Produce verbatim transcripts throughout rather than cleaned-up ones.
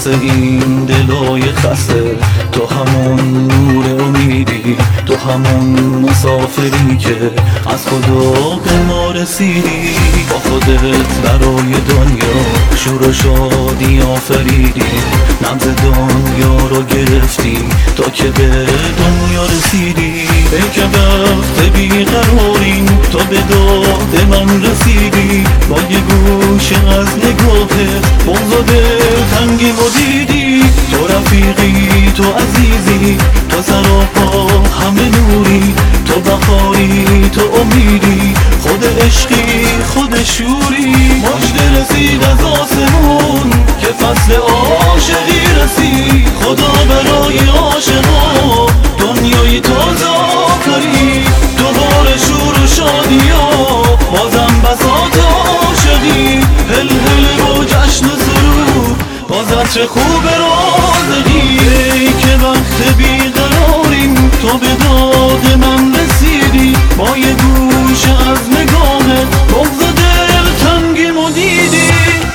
واسه این دلای خسته. تو همون نور امیدی، تو همون مسافری که از خدا به ما رسیدی. با خودت برای دنیا شور و شادی آفریدی، نبض دنیا رو گرفتی تا که به دنیا رسیدی. ای که وقت بیقراریم تو به داد من رسیدی، با یه گوشه از نگاهت بغض و دلتنگی و دیدی. تو رفیقی، تو عزیزی، تو سراپا همه نوری، تو بهاری، تو امیدی، خود عشقی، خود شوری. مژده رسید از آسمون که فصل عاشقی رسید. خدا برای عاشقا دنیای تازه آفرید. دوباره شور و شادی ها بازم بساط عاشقی. هل هل و جشن و سرور بازم چه خوب رازقی. ای که وقت بیقراریم تو به داد من رسیدی، با یه گوشه از نگاهت بغض و دلتنگیم و دیدی.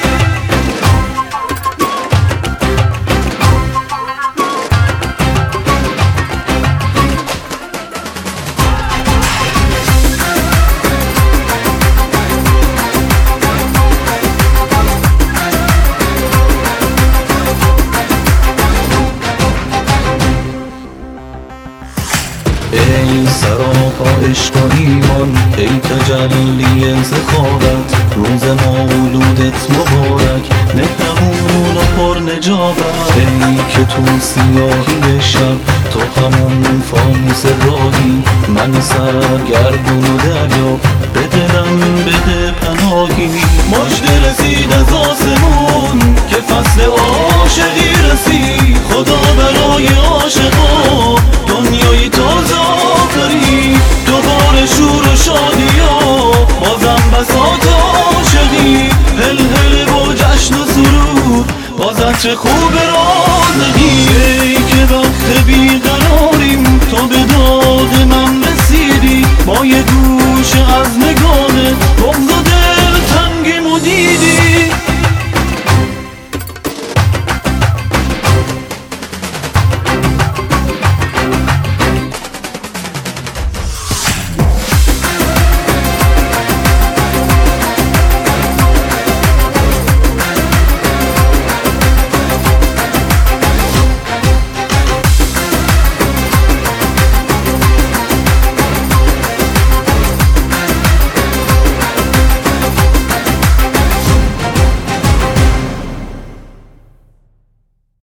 ای سراپا عشق و ایمان، ای تجلی سخاوت، روز مولودت مبارک، مهربون و پر نجابت. ای که تو سیاهی شب تو همون فانوس راهی، من سرگردون و دریا به دلم بده پناهی. مژده رسید از آسمون که فصل عاشقی رسید. خدا برای عاشقا دنیای تازه آفرید. دوباره شور و شادی ها بازم بساط عاشقی. هل هل و جشن و سرور بازم چه خوبه